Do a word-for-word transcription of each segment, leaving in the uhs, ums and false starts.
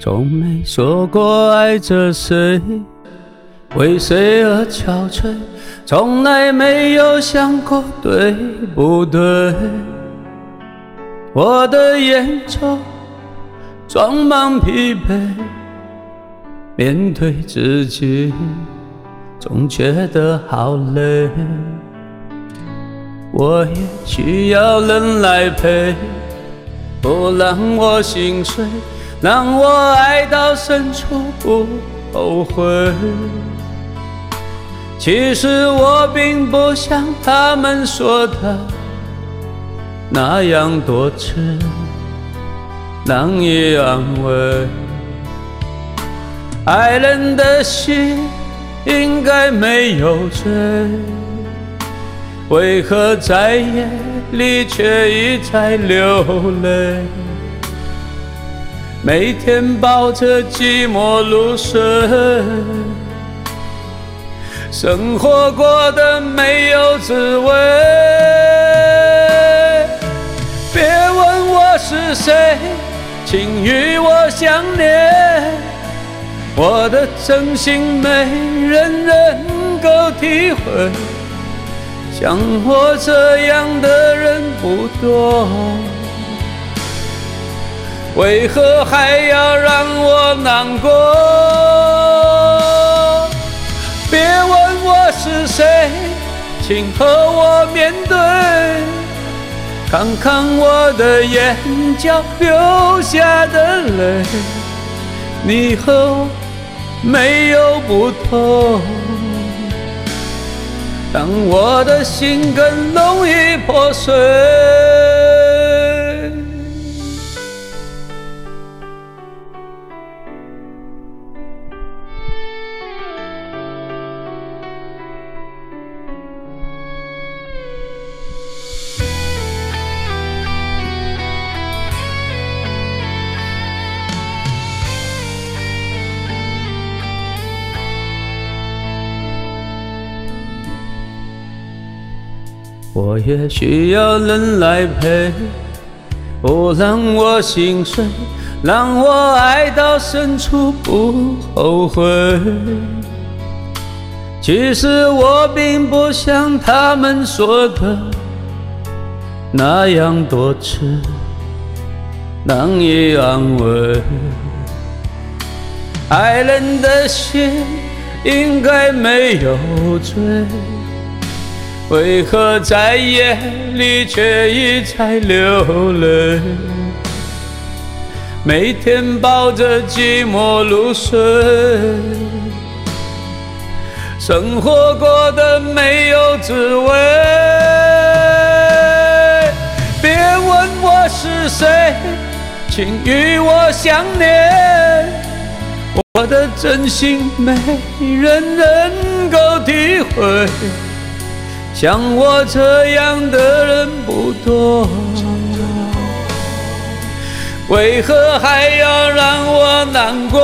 从没说过爱着谁，为谁而憔悴，从来没有想过对不对。我的眼中装满疲惫，面对自己总觉得好累。我也需要人来陪，不让我心碎，让我爱到深处不后悔。其实我并不像他们说的那样多痴，难以安慰。爱人的心应该没有罪，为何在夜里却一再流泪？每天抱着寂寞入睡，生活过得没有滋味。别问我是谁，请与我相恋，我的真心没人能够体会，像我这样的人不多，为何还要让我难过？别问我是谁，请和我面对，看看我的眼角流下的泪，你和我没有不同，让我的心更容易破碎。我也需要人来陪，不让我心碎，让我爱到深处不后悔。其实我并不像他们说的那样多痴，难以安慰。爱人的心应该没有罪，为何在夜里却一再流泪？每天抱着寂寞入睡，生活过得没有滋味。别问我是谁，请与我相恋，我的真心没人能够体会，像我这样的人不多，为何还要让我难过？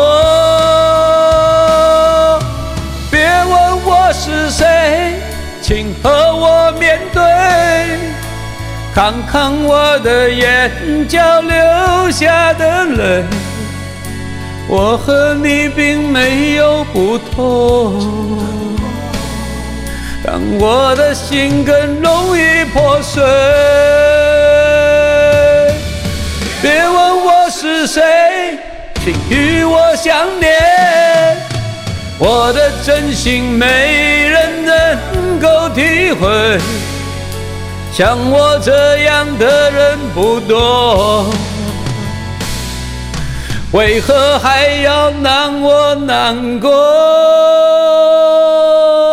别问我是谁，请和我面对，看看我的眼角流下的泪，我和你并没有不同，让我的心更容易破碎。别问我是谁，请与我相恋，我的真心没人能够体会，像我这样的人不多，为何还要让我难过？